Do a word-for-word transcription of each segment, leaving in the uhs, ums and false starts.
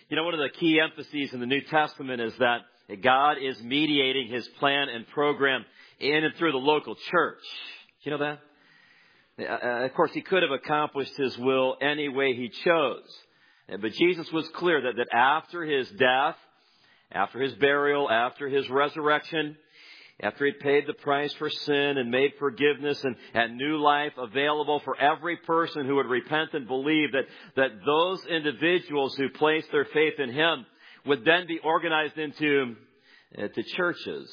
You know, one of the key emphases in the New Testament is that God is mediating His plan and program in and through the local church. Do you know that? Uh, of course, He could have accomplished His will any way He chose. But Jesus was clear that, that after His death, after His burial, after His resurrection, after He paid the price for sin and made forgiveness and, and new life available for every person who would repent and believe, that, that those individuals who placed their faith in Him would then be organized into uh, to churches.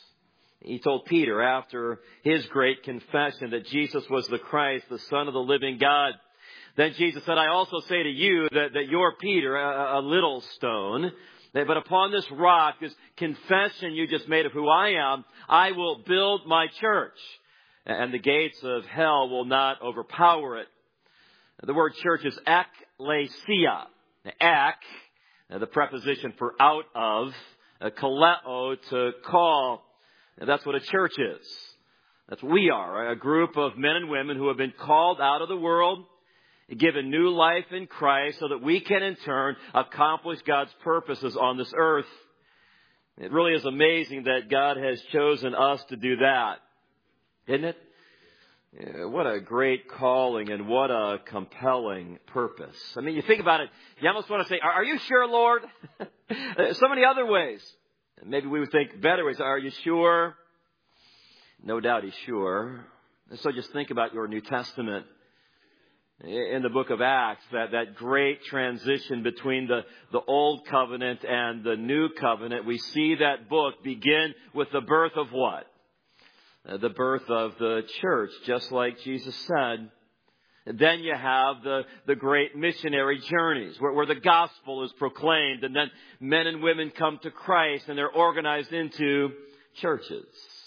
He told Peter after his great confession that Jesus was the Christ, the Son of the living God. Then Jesus said, I also say to you that, that you're Peter, a, a little stone. But upon this rock, this confession you just made of who I am, I will build my church. And the gates of hell will not overpower it. The word church is ekklesia. Ek, the preposition for out of, kaleo, to call. And that's what a church is. That's what we are, a group of men and women who have been called out of the world, given new life in Christ so that we can in turn accomplish God's purposes on this earth. It really is amazing that God has chosen us to do that. Isn't it? Yeah, what a great calling and what a compelling purpose. I mean, you think about it, you almost want to say, are you sure, Lord? So many other ways. Maybe we would think better ways. Are you sure? No doubt He's sure. And so just think about your New Testament. In the book of Acts, that, that great transition between the, the Old Covenant and the New Covenant, we see that book begin with the birth of what? Uh, the birth of the church, just like Jesus said. And then you have the, the great missionary journeys where, where the gospel is proclaimed, and then men and women come to Christ and they're organized into churches.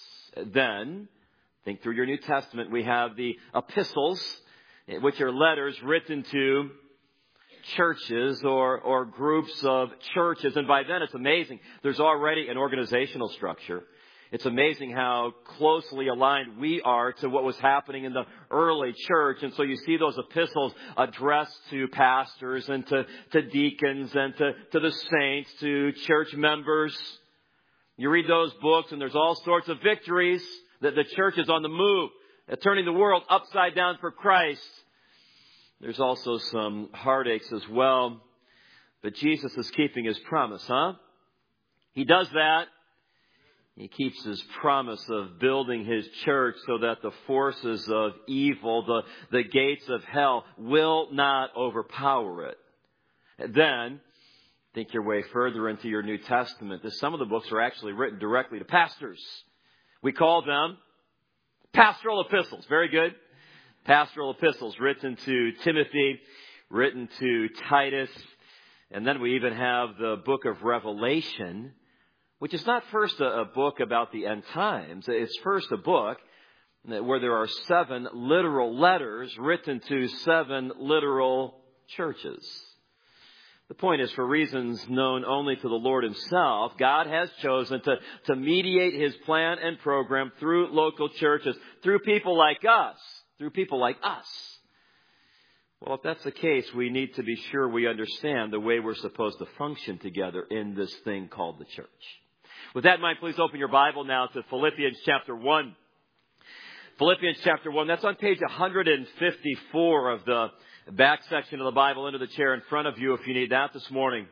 Then, think through your New Testament, we have the epistles, which are letters written to churches or, or groups of churches. And by then it's amazing. There's already an organizational structure. It's amazing how closely aligned we are to what was happening in the early church. And so you see those epistles addressed to pastors and to, to deacons and to, to the saints, to church members. You read those books and there's all sorts of victories that the church is on the move, turning the world upside down for Christ. There's also some heartaches as well. But Jesus is keeping His promise, huh? He does that. He keeps His promise of building His church so that the forces of evil, the, the gates of hell, will not overpower it. And then, think your way further into your New Testament. Some of the books are actually written directly to pastors. We call them pastoral epistles. Very good. Pastoral epistles written to Timothy, written to Titus. And then we even have the book of Revelation, which is not first a, a book about the end times. It's first a book where there are seven literal letters written to seven literal churches. The point is, for reasons known only to the Lord Himself, God has chosen to, to mediate His plan and program through local churches, through people like us, through people like us. Well, if that's the case, we need to be sure we understand the way we're supposed to function together in this thing called the church. With that in mind, please open your Bible now to Philippians chapter one. Philippians chapter one, that's on page one fifty-four of the back section of the Bible, into the chair in front of you if you need that this morning.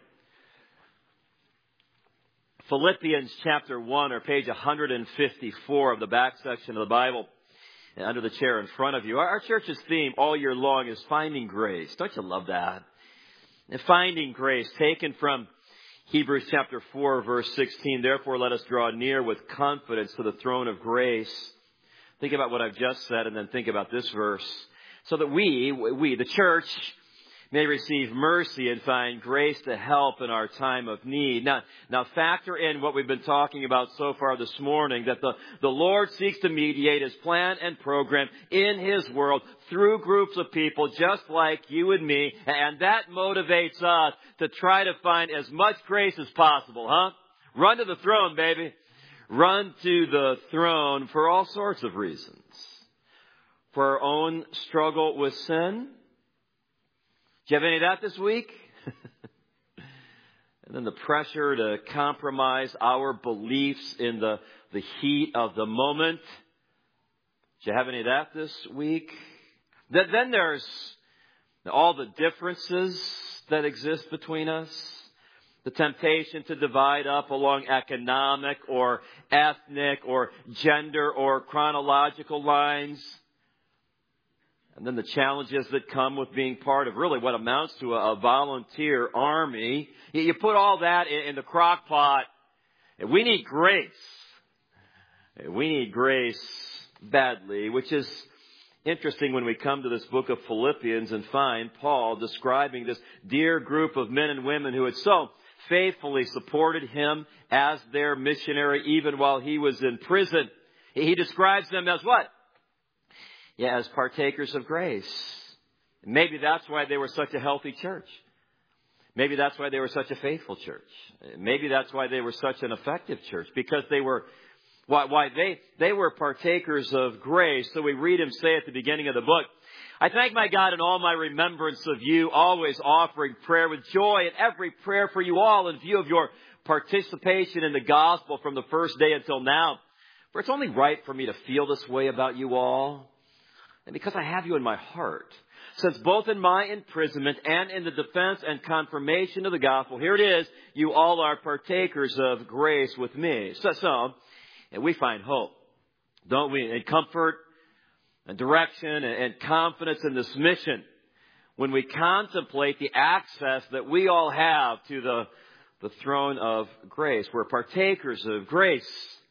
Philippians chapter one, or page one fifty-four of the back section of the Bible, under the chair in front of you. Our church's theme all year long is finding grace. Don't you love that? And finding grace, taken from Hebrews chapter four, verse sixteen. Therefore, let us draw near with confidence to the throne of grace. Think about what I've just said and then think about this verse. So that we, we, the church, may receive mercy and find grace to help in our time of need. Now, now factor in what we've been talking about so far this morning, that the, the Lord seeks to mediate His plan and program in His world through groups of people just like you and me. And that motivates us to try to find as much grace as possible, huh? Run to the throne, baby. Run to the throne for all sorts of reasons. For our own struggle with sin. Do you have any of that this week? And then the pressure to compromise our beliefs in the, the heat of the moment. Did you have any of that this week? Then there's all the differences that exist between us. The temptation to divide up along economic or ethnic or gender or chronological lines. And then the challenges that come with being part of really what amounts to a, a volunteer army. You, you put all that in, in the crock pot. And we need grace. We need grace badly, which is interesting when we come to this book of Philippians and find Paul describing this dear group of men and women who had so faithfully supported him as their missionary even while he was in prison. He describes them as what? Yeah, as partakers of grace. Maybe that's why they were such a healthy church. Maybe that's why they were such a faithful church. Maybe that's why they were such an effective church, because they were Why, why they, they were partakers of grace. So we read him say at the beginning of the book, I thank my God in all my remembrance of you, always offering prayer with joy in every prayer for you all in view of your participation in the gospel from the first day until now. For it's only right for me to feel this way about you all. And because I have you in my heart, since both in my imprisonment and in the defense and confirmation of the gospel, here it is, you all are partakers of grace with me. So, so and we find hope, don't we? And comfort and direction and, and confidence in this mission when we contemplate the access that we all have to the, the throne of grace. We're partakers of grace.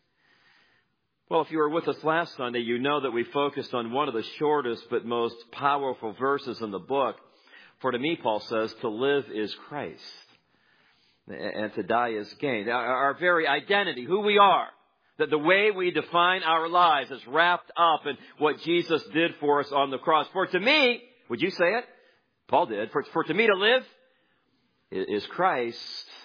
Well, if you were with us last Sunday, you know that we focused on one of the shortest but most powerful verses in the book. For to me, Paul says, to live is Christ and to die is gain. Our, our very identity, who we are, that the way we define our lives is wrapped up in what Jesus did for us on the cross. For to me, would you say it? Paul did. For, for to me to live is Christ.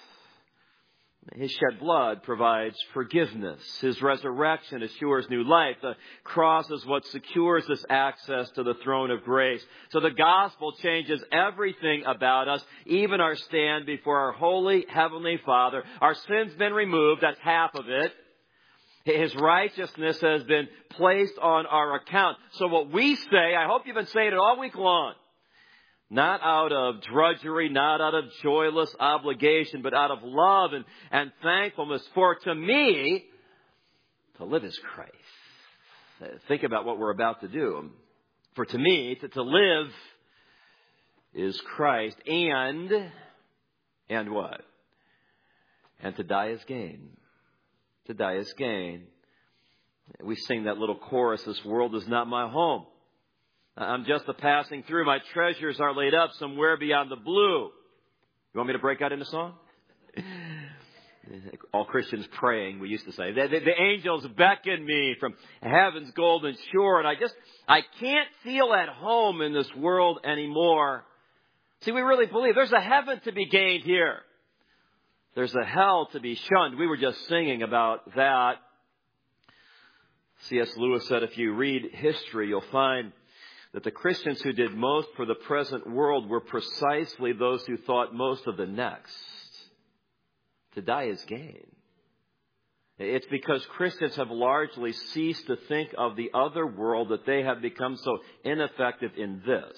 His shed blood provides forgiveness. His resurrection assures new life. The cross is what secures us access to the throne of grace. So the gospel changes everything about us, even our stand before our holy heavenly Father. Our sin's been removed. That's half of it. His righteousness has been placed on our account. So what we say, I hope you've been saying it all week long, not out of drudgery, not out of joyless obligation, but out of love and, and thankfulness. For to me, to live is Christ. Think about what we're about to do. For to me, to, to live is Christ. And, and what? And to die is gain. To die is gain. We sing that little chorus, this world is not my home. I'm just a passing through. My treasures are laid up somewhere beyond the blue. You want me to break out into song? All Christians praying, we used to say. The, the, the angels beckon me from heaven's golden shore. And I just, I can't feel at home in this world anymore. See, we really believe there's a heaven to be gained here. There's a hell to be shunned. We were just singing about that. C S Lewis said, if you read history, you'll find that the Christians who did most for the present world were precisely those who thought most of the next. To die is gain. It's because Christians have largely ceased to think of the other world that they have become so ineffective in this.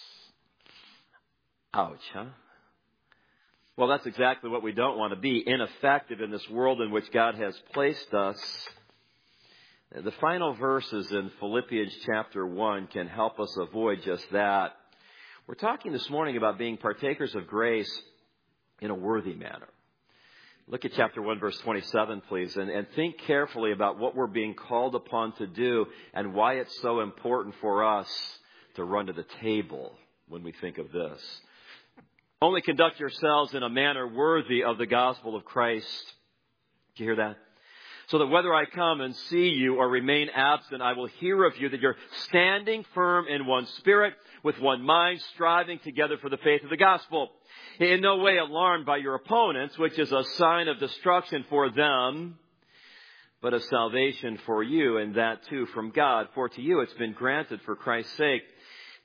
Ouch, huh? Well, that's exactly what we don't want to be, ineffective in this world in which God has placed us. The final verses in Philippians chapter one can help us avoid just that. We're talking this morning about being partakers of grace in a worthy manner. Look at chapter one, verse twenty-seven, please, and, and think carefully about what we're being called upon to do and why it's so important for us to run to the table when we think of this. Only conduct yourselves in a manner worthy of the gospel of Christ. Do you hear that? So that whether I come and see you or remain absent, I will hear of you that you're standing firm in one spirit, with one mind, striving together for the faith of the gospel. In no way alarmed by your opponents, which is a sign of destruction for them, but of salvation for you, and that too from God. For to you it's been granted for Christ's sake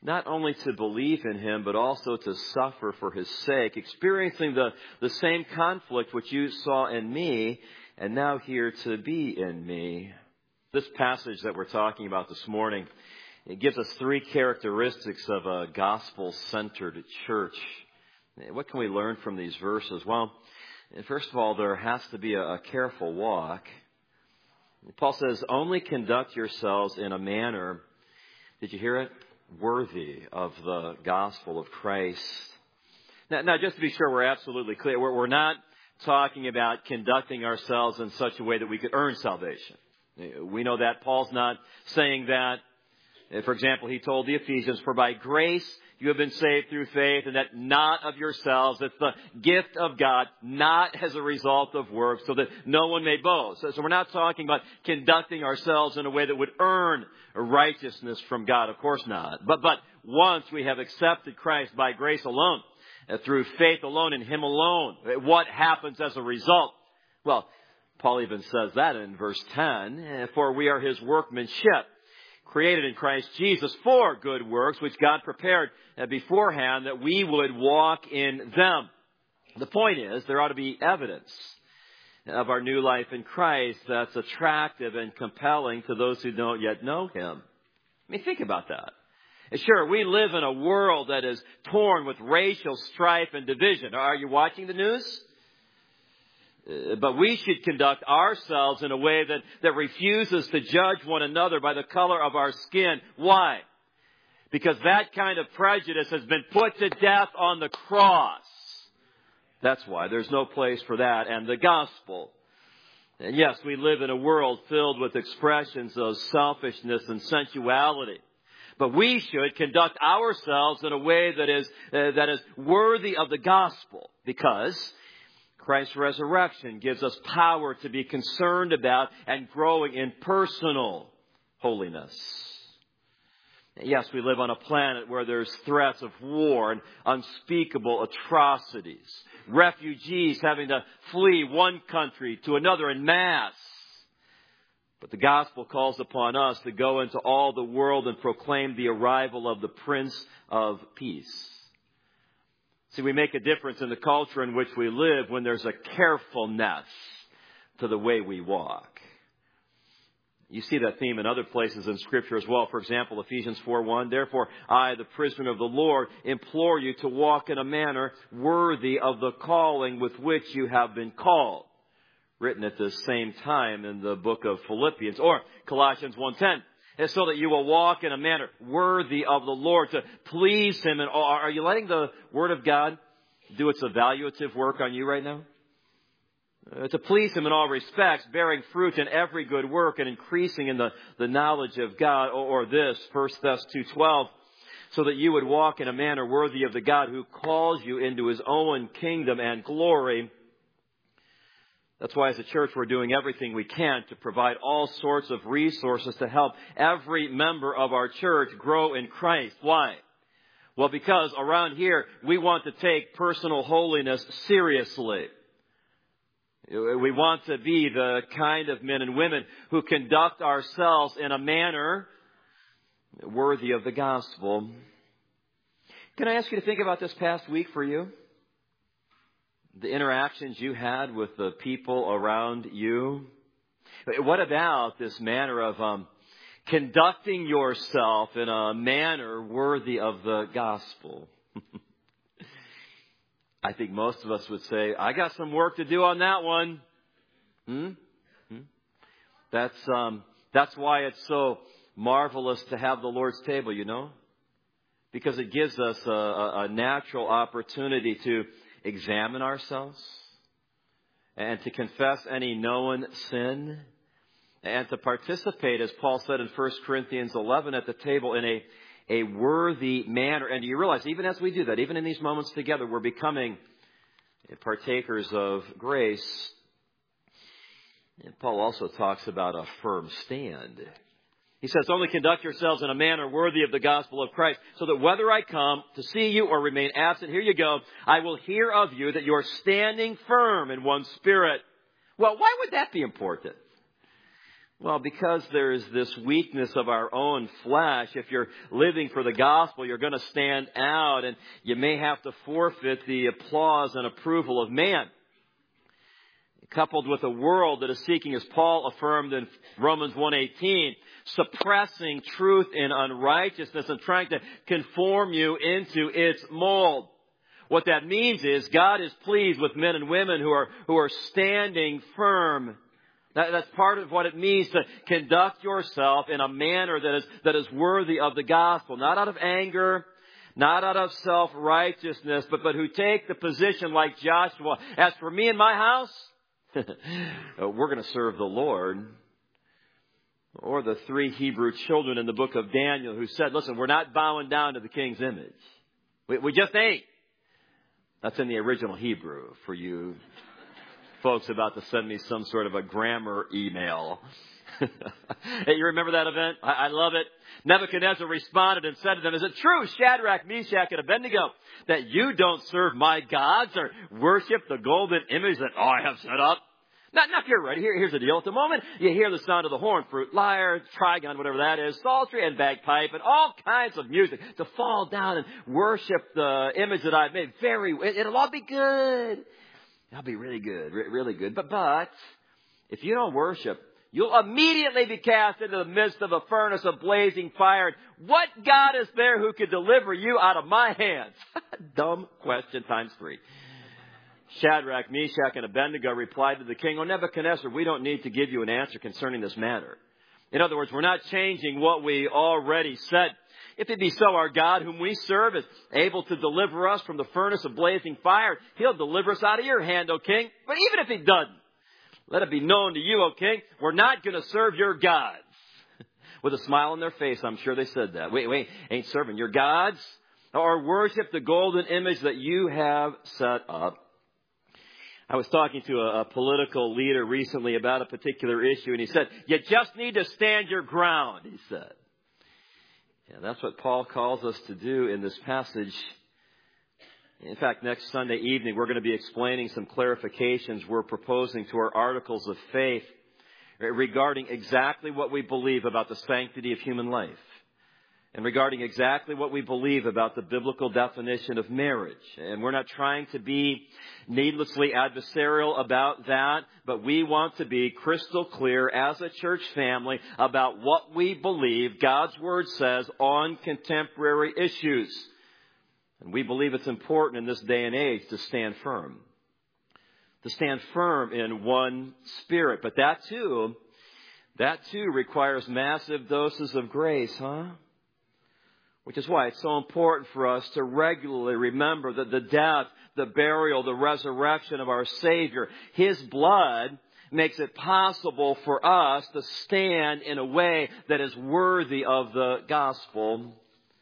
not only to believe in him, but also to suffer for his sake, experiencing the, the same conflict which you saw in me, and now here to be in me. This passage that we're talking about this morning, it gives us three characteristics of a gospel-centered church. What can we learn from these verses? Well, first of all, there has to be a careful walk. Paul says, only conduct yourselves in a manner, did you hear it? Worthy of the gospel of Christ. Now, now just to be sure we're absolutely clear, we're, we're not talking about conducting ourselves in such a way that we could earn salvation. We know that Paul's not saying that. For example, he told the Ephesians, for by grace you have been saved through faith, and that not of yourselves. It's the gift of God, not as a result of works, so that no one may boast. So, so we're not talking about conducting ourselves in a way that would earn righteousness from God. Of course not. But, but once we have accepted Christ by grace alone, uh, through faith alone in Him alone, what happens as a result? Well, Paul even says that in verse ten, for we are His workmanship, created in Christ Jesus for good works, which God prepared beforehand that we would walk in them. The point is, there ought to be evidence of our new life in Christ that's attractive and compelling to those who don't yet know Him. I mean, think about that. Sure, we live in a world that is torn with racial strife and division. Are you watching the news? But we should conduct ourselves in a way that, that refuses to judge one another by the color of our skin. Why? Because that kind of prejudice has been put to death on the cross. That's why. There's no place for that. And the gospel. And yes, we live in a world filled with expressions of selfishness and sensuality. But we should conduct ourselves in a way that is, uh, that is worthy of the gospel. Because Christ's resurrection gives us power to be concerned about and growing in personal holiness. Yes, we live on a planet where there's threats of war and unspeakable atrocities. Refugees having to flee one country to another en masse. But the gospel calls upon us to go into all the world and proclaim the arrival of the Prince of Peace. See, we make a difference in the culture in which we live when there's a carefulness to the way we walk. You see that theme in other places in Scripture as well. For example, Ephesians four one, therefore I, the prisoner of the Lord, implore you to walk in a manner worthy of the calling with which you have been called. Written at the same time in the book of Philippians. Or Colossians one ten. So that you will walk in a manner worthy of the Lord, to please Him. And are you letting the Word of God do its evaluative work on you right now? Uh, to please Him in all respects, bearing fruit in every good work and increasing in the, the knowledge of God. Or, or this, First Thessalonians two twelve, so that you would walk in a manner worthy of the God who calls you into His own kingdom and glory. That's why as a church we're doing everything we can to provide all sorts of resources to help every member of our church grow in Christ. Why? Well, because around here we want to take personal holiness seriously. We want to be the kind of men and women who conduct ourselves in a manner worthy of the gospel. Can I ask you to think about this past week for you? The interactions you had with the people around you. What about this manner of um, conducting yourself in a manner worthy of the gospel? I think most of us would say, I got some work to do on that one. Hmm? Hmm? That's, um, that's why it's so marvelous to have the Lord's table, you know? Because it gives us a, a, a natural opportunity to examine ourselves and to confess any known sin and to participate, as Paul said in First Corinthians eleven, at the table in a, a worthy manner. And you realize, even as we do that, even in these moments together, we're becoming partakers of grace. And Paul also talks about a firm stand. He says, only conduct yourselves in a manner worthy of the gospel of Christ, so that whether I come to see you or remain absent, here you go, I will hear of you that you're standing firm in one spirit. Well, why would that be important? Well, because there is this weakness of our own flesh, if you're living for the gospel, you're going to stand out, and you may have to forfeit the applause and approval of man. Coupled with a world that is seeking, as Paul affirmed in Romans one eighteen, suppressing truth in unrighteousness and trying to conform you into its mold. What that means is God is pleased with men and women who are who are standing firm. That, that's part of what it means to conduct yourself in a manner that is that is worthy of the gospel, not out of anger, not out of self-righteousness, but but who take the position like Joshua. As for me and my house, we're going to serve the Lord. Or the three Hebrew children in the book of Daniel who said, listen, we're not bowing down to the king's image. We, we just ain't. That's in the original Hebrew for you folks about to send me some sort of a grammar email. Hey, you remember that event? I, I love it. Nebuchadnezzar responded and said to them, is it true, Shadrach, Meshach, and Abednego, that you don't serve my gods or worship the golden image that I have set up? Now, now if you're ready, here, here's the deal. At the moment you hear the sound of the horn, fruit, lyre, trigon, whatever that is, psaltery and bagpipe, and all kinds of music to fall down and worship the image that I've made. Very, it'll all be good. It'll be really good, really good. But, but, if you don't worship, you'll immediately be cast into the midst of a furnace of blazing fire. What God is there who could deliver you out of my hands? Dumb question times three. Shadrach, Meshach, and Abednego replied to the king, O Nebuchadnezzar, we don't need to give you an answer concerning this matter. In other words, we're not changing what we already said. If it be so, our God, whom we serve, is able to deliver us from the furnace of blazing fire. He'll deliver us out of your hand, O king. But even if he doesn't, let it be known to you, O king, we're not going to serve your gods. With a smile on their face, I'm sure they said that. Wait, wait, ain't serving your gods or worship the golden image that you have set up. I was talking to a, a political leader recently about a particular issue, and he said, you just need to stand your ground, he said. Yeah, that's what Paul calls us to do in this passage. In fact, next Sunday evening, we're going to be explaining some clarifications we're proposing to our articles of faith regarding exactly what we believe about the sanctity of human life and regarding exactly what we believe about the biblical definition of marriage. And we're not trying to be needlessly adversarial about that, but we want to be crystal clear as a church family about what we believe God's Word says on contemporary issues. And we believe it's important in this day and age to stand firm. To stand firm in one spirit. But that too, that too requires massive doses of grace, huh? Which is why it's so important for us to regularly remember that the death, the burial, the resurrection of our Savior, His blood makes it possible for us to stand in a way that is worthy of the gospel.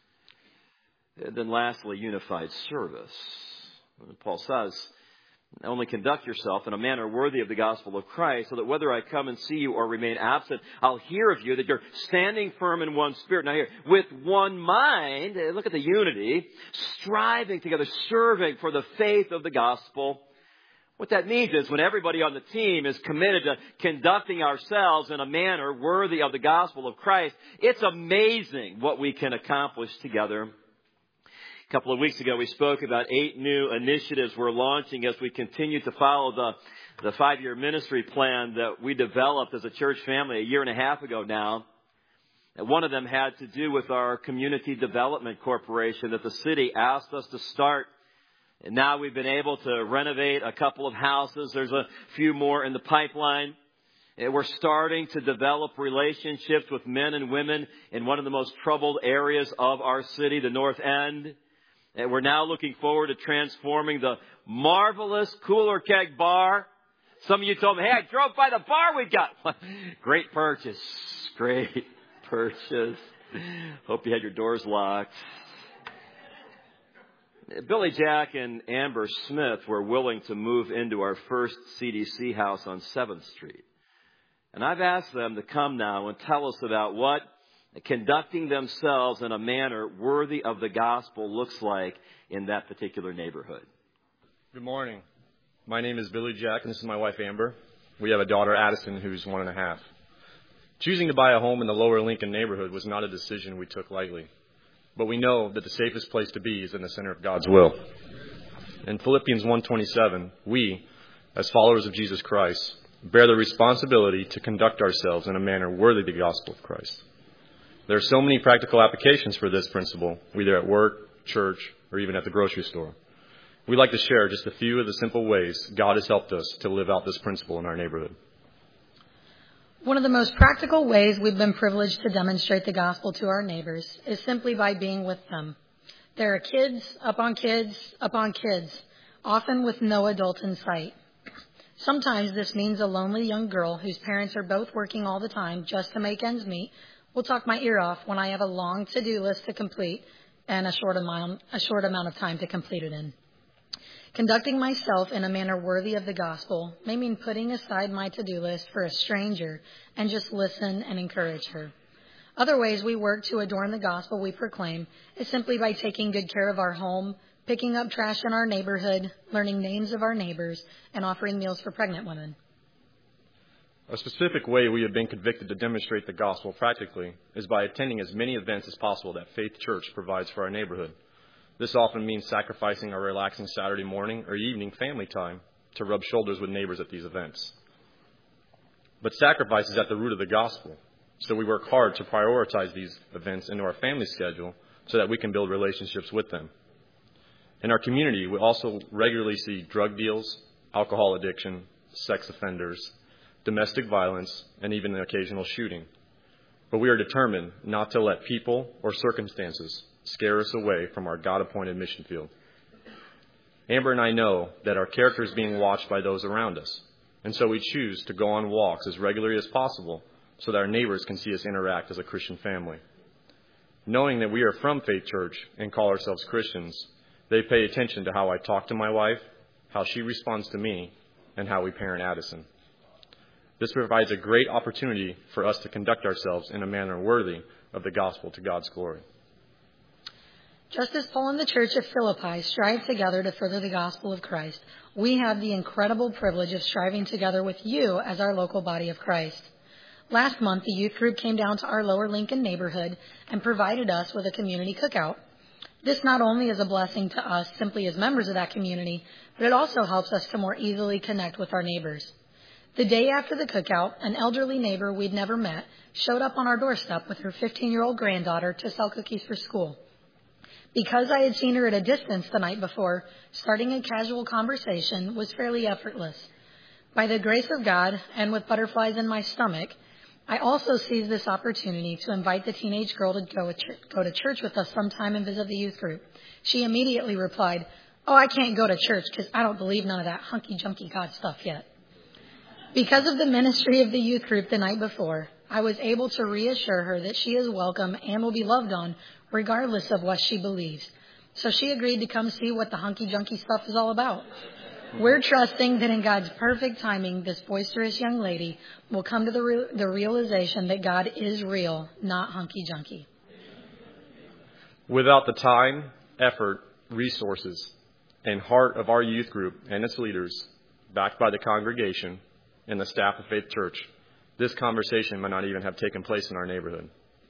And then lastly, unified service. Paul says, only conduct yourself in a manner worthy of the gospel of Christ, so that whether I come and see you or remain absent, I'll hear of you that you're standing firm in one spirit. Now here, with one mind, look at the unity, striving together, serving for the faith of the gospel. What that means is when everybody on the team is committed to conducting ourselves in a manner worthy of the gospel of Christ, it's amazing what we can accomplish together. A couple of weeks ago, we spoke about eight new initiatives we're launching as we continue to follow the, the five-year ministry plan that we developed as a church family a year and a half ago now. And one of them had to do with our Community Development Corporation that the city asked us to start. And now we've been able to renovate a couple of houses. There's a few more in the pipeline. And we're starting to develop relationships with men and women in one of the most troubled areas of our city, the North End. And we're now looking forward to transforming the marvelous Cooler Keg Bar. Some of you told me, hey, I drove by the bar we got. Great purchase. Great purchase. Hope you had your doors locked. Billy Jack and Amber Smith were willing to move into our first C D C house on seventh street. And I've asked them to come now and tell us about what conducting themselves in a manner worthy of the gospel looks like in that particular neighborhood. Good morning. My name is Billy Jack, and this is my wife, Amber. We have a daughter, Addison, who's one and a half. Choosing to buy a home in the Lower Lincoln neighborhood was not a decision we took lightly, but we know that the safest place to be is in the center of God's will. In Philippians one twenty-seven, we, as followers of Jesus Christ, bear the responsibility to conduct ourselves in a manner worthy of the gospel of Christ. There are so many practical applications for this principle, whether at work, church, or even at the grocery store. We'd like to share just a few of the simple ways God has helped us to live out this principle in our neighborhood. One of the most practical ways we've been privileged to demonstrate the gospel to our neighbors is simply by being with them. There are kids upon kids upon kids, often with no adult in sight. Sometimes this means a lonely young girl whose parents are both working all the time just to make ends meet will talk my ear off when I have a long to-do list to complete and a short amount, a short amount of time to complete it in. Conducting myself in a manner worthy of the gospel may mean putting aside my to-do list for a stranger and just listen and encourage her. Other ways we work to adorn the gospel we proclaim is simply by taking good care of our home, picking up trash in our neighborhood, learning names of our neighbors, and offering meals for pregnant women. A specific way we have been convicted to demonstrate the gospel practically is by attending as many events as possible that Faith Church provides for our neighborhood. This often means sacrificing our relaxing Saturday morning or evening family time to rub shoulders with neighbors at these events. But sacrifice is at the root of the gospel, so we work hard to prioritize these events into our family schedule so that we can build relationships with them. In our community, we also regularly see drug deals, alcohol addiction, sex offenders, domestic violence, and even an occasional shooting. But we are determined not to let people or circumstances scare us away from our God-appointed mission field. Amber and I know that our character is being watched by those around us, and so we choose to go on walks as regularly as possible so that our neighbors can see us interact as a Christian family. Knowing that we are from Faith Church and call ourselves Christians, they pay attention to how I talk to my wife, how she responds to me, and how we parent Addison. This provides a great opportunity for us to conduct ourselves in a manner worthy of the gospel to God's glory. Just as Paul and the church of Philippi strive together to further the gospel of Christ, we have the incredible privilege of striving together with you as our local body of Christ. Last month, the youth group came down to our Lower Lincoln neighborhood and provided us with a community cookout. This not only is a blessing to us simply as members of that community, but it also helps us to more easily connect with our neighbors. The day after the cookout, an elderly neighbor we'd never met showed up on our doorstep with her fifteen-year-old granddaughter to sell cookies for school. Because I had seen her at a distance the night before, starting a casual conversation was fairly effortless. By the grace of God, and with butterflies in my stomach, I also seized this opportunity to invite the teenage girl to go, go to church with us sometime and visit the youth group. She immediately replied, "Oh, I can't go to church because I don't believe none of that hunky-junky God stuff yet." Because of the ministry of the youth group the night before, I was able to reassure her that she is welcome and will be loved on regardless of what she believes. So she agreed to come see what the hunky-junky stuff is all about. We're trusting that in God's perfect timing, this boisterous young lady will come to the, re- the realization that God is real, not hunky-junky. Without the time, effort, resources, and heart of our youth group and its leaders, backed by the congregation and the staff of Faith Church, this conversation might not even have taken place in our neighborhood.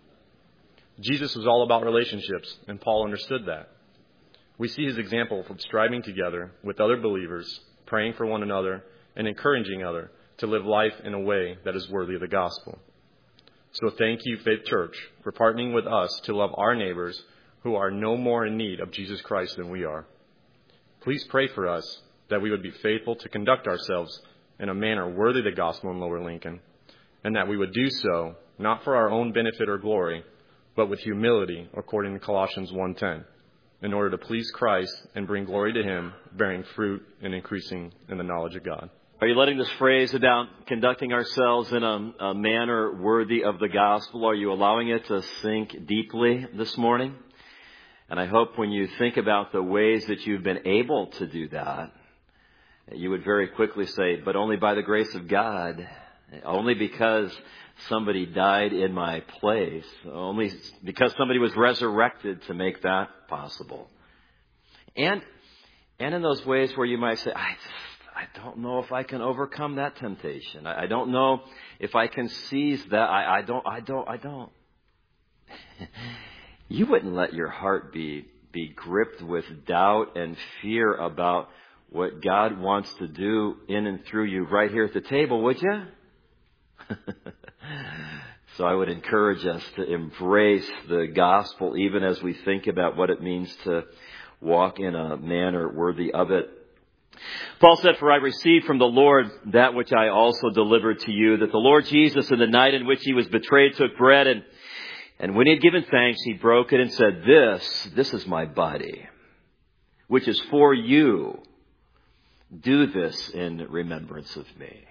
Jesus was all about relationships, and Paul understood that. We see his example of striving together with other believers, praying for one another, and encouraging others to live life in a way that is worthy of the gospel. So thank you, Faith Church, for partnering with us to love our neighbors who are no more in need of Jesus Christ than we are. Please pray for us that we would be faithful to conduct ourselves in a manner worthy of the gospel in Lower Lincoln, and that we would do so not for our own benefit or glory, but with humility, according to Colossians one ten, in order to please Christ and bring glory to him, bearing fruit and increasing in the knowledge of God. Are you letting this phrase about conducting ourselves in a, a manner worthy of the gospel, are you allowing it to sink deeply this morning? And I hope when you think about the ways that you've been able to do that, you would very quickly say, but only by the grace of God, only because somebody died in my place, only because somebody was resurrected to make that possible. And and in those ways where you might say, I, I don't know if I can overcome that temptation. I, I don't know if I can seize that. I, I don't, I don't, I don't. You wouldn't let your heart be, be gripped with doubt and fear about what God wants to do in and through you right here at the table, would you? So I would encourage us to embrace the gospel even as we think about what it means to walk in a manner worthy of it. Paul said, "For I received from the Lord that which I also delivered to you, that the Lord Jesus, in the night in which he was betrayed, took bread, and, and when he had given thanks, he broke it and said, 'This, this is my body, which is for you. Do this in remembrance of me.'"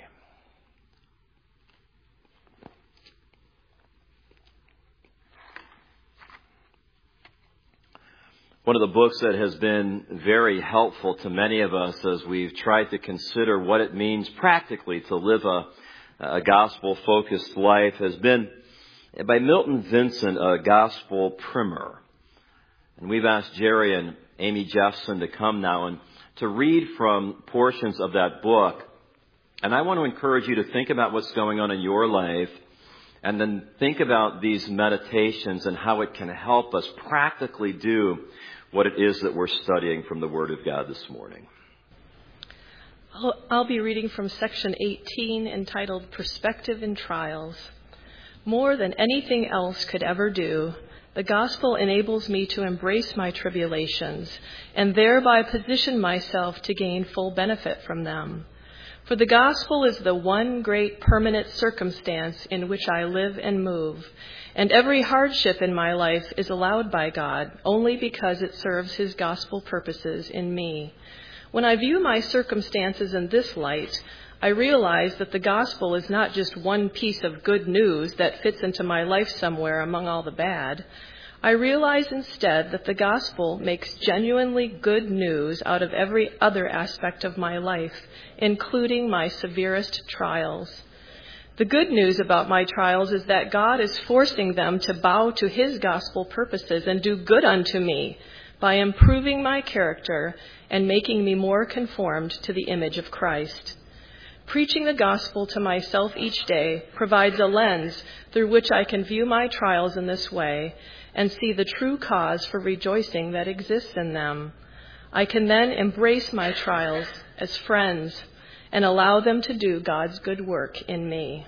One of the books that has been very helpful to many of us as we've tried to consider what it means practically to live a, a gospel-focused life has been by Milton Vincent, a gospel primer. And we've asked Jerry and Amy Jeffson to come now and to read from portions of that book. And I want to encourage you to think about what's going on in your life and then think about these meditations and how it can help us practically do what it is that we're studying from the Word of God this morning. I'll, I'll be reading from section eighteen entitled Perspective in Trials. More than anything else could ever do, the gospel enables me to embrace my tribulations and thereby position myself to gain full benefit from them. For the gospel is the one great permanent circumstance in which I live and move, and every hardship in my life is allowed by God only because it serves his gospel purposes in me. When I view my circumstances in this light, I realize that the gospel is not just one piece of good news that fits into my life somewhere among all the bad. I realize instead that the gospel makes genuinely good news out of every other aspect of my life, including my severest trials. The good news about my trials is that God is forcing them to bow to his gospel purposes and do good unto me by improving my character and making me more conformed to the image of Christ. Preaching the gospel to myself each day provides a lens through which I can view my trials in this way and see the true cause for rejoicing that exists in them. I can then embrace my trials as friends and allow them to do God's good work in me.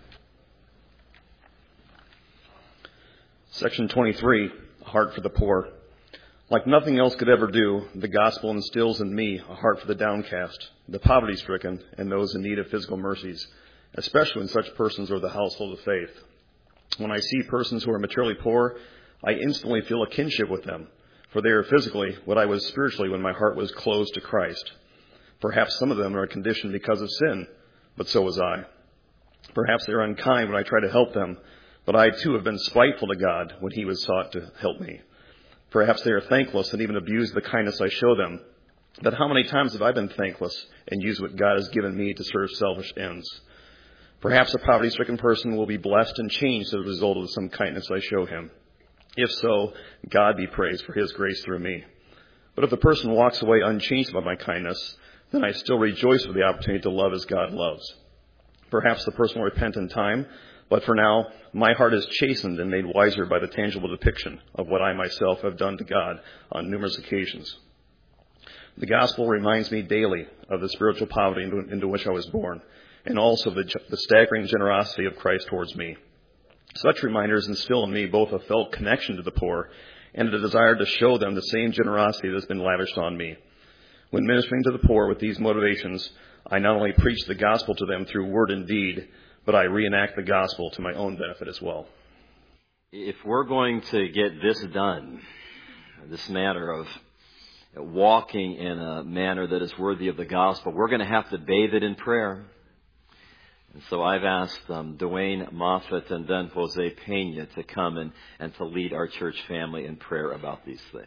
Section twenty-three, A Heart for the Poor. Like nothing else could ever do, the gospel instills in me a heart for the downcast, the poverty-stricken, and those in need of physical mercies, especially when such persons are of the household of faith. When I see persons who are materially poor, I instantly feel a kinship with them, for they are physically what I was spiritually when my heart was closed to Christ. Perhaps some of them are conditioned because of sin, but so was I. Perhaps they are unkind when I try to help them, but I too have been spiteful to God when he was sought to help me. Perhaps they are thankless and even abuse the kindness I show them. But how many times have I been thankless and used what God has given me to serve selfish ends? Perhaps a poverty-stricken person will be blessed and changed as a result of some kindness I show him. If so, God be praised for his grace through me. But if the person walks away unchanged by my kindness, then I still rejoice for the opportunity to love as God loves. Perhaps the person will repent in time, but for now, my heart is chastened and made wiser by the tangible depiction of what I myself have done to God on numerous occasions. The gospel reminds me daily of the spiritual poverty into, into which I was born, and also the, the staggering generosity of Christ towards me. Such reminders instill in me both a felt connection to the poor and a desire to show them the same generosity that has been lavished on me. When ministering to the poor with these motivations, I not only preach the gospel to them through word and deed, but I reenact the gospel to my own benefit as well. If we're going to get this done, this matter of walking in a manner that is worthy of the gospel, we're going to have to bathe it in prayer. And so I've asked um, Dwayne Moffat and then Jose Pena to come and, and to lead our church family in prayer about these things.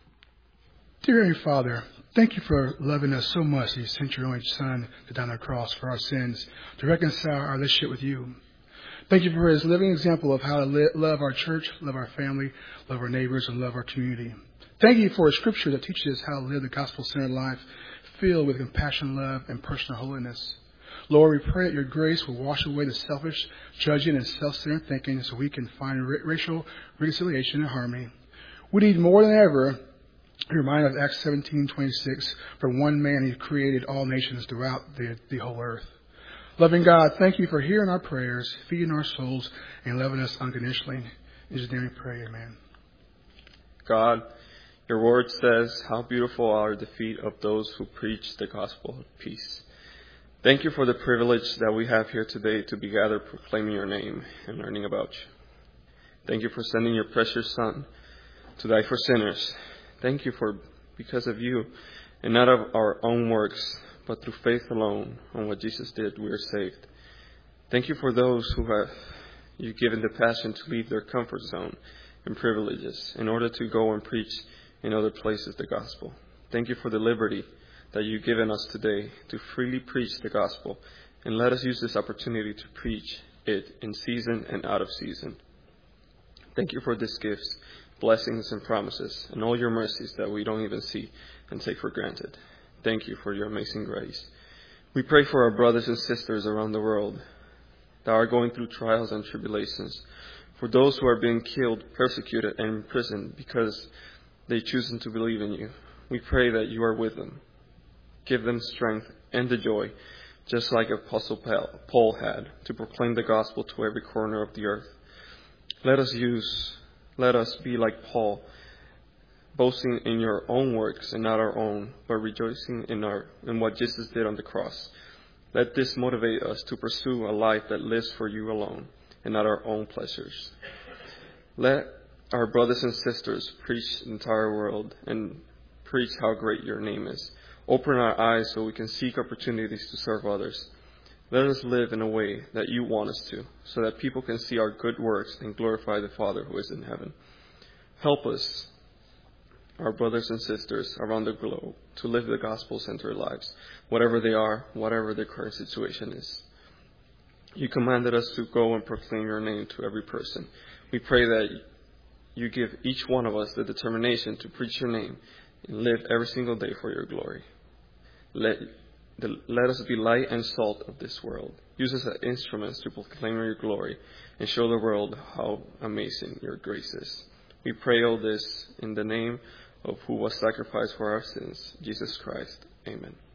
Dear Heavenly Father, thank you for loving us so much that you sent your only Son to die on the cross for our sins, to reconcile our relationship with you. Thank you for his living example of how to li- love our church, love our family, love our neighbors, and love our community. Thank you for a scripture that teaches us how to live the gospel-centered life filled with compassion, love, and personal holiness. Lord, we pray that your grace will wash away the selfish, judging, and self-centered thinking so we can find ra- racial reconciliation and harmony. We need more than ever to remind us of Acts seventeen twenty-six, for one man he created all nations throughout the, the whole earth. Loving God, thank you for hearing our prayers, feeding our souls, and loving us unconditionally. In his name we pray, amen. God, your word says, how beautiful are the feet of those who preach the gospel of peace. Thank you for the privilege that we have here today to be gathered proclaiming your name and learning about you. Thank you for sending your precious Son to die for sinners. Thank you for, because of you, and not of our own works, but through faith alone on what Jesus did, we are saved. Thank you for those who have you given the passion to leave their comfort zone and privileges in order to go and preach in other places the gospel. Thank you for the liberty that you've given us today to freely preach the gospel, and let us use this opportunity to preach it in season and out of season. Thank you for these gifts, blessings, and promises, and all your mercies that we don't even see and take for granted. Thank you for your amazing grace. We pray for our brothers and sisters around the world that are going through trials and tribulations, for those who are being killed, persecuted, and imprisoned because they choose to believe in you. We pray that you are with them. Give them strength and the joy, just like Apostle Paul had, to proclaim the gospel to every corner of the earth. Let us use, let us be like Paul, boasting in your own works and not our own, but rejoicing in our in what Jesus did on the cross. Let this motivate us to pursue a life that lives for you alone and not our own pleasures. Let our brothers and sisters preach the entire world and preach how great your name is. Open our eyes so we can seek opportunities to serve others. Let us live in a way that you want us to, so that people can see our good works and glorify the Father who is in heaven. Help us, our brothers and sisters around the globe, to live the gospel-centered lives, whatever they are, whatever their current situation is. You commanded us to go and proclaim your name to every person. We pray that you give each one of us the determination to preach your name and live every single day for your glory. Let, the, let us be light and salt of this world. Use us as instruments to proclaim your glory and show the world how amazing your grace is. We pray all this in the name of who was sacrificed for our sins, Jesus Christ. Amen.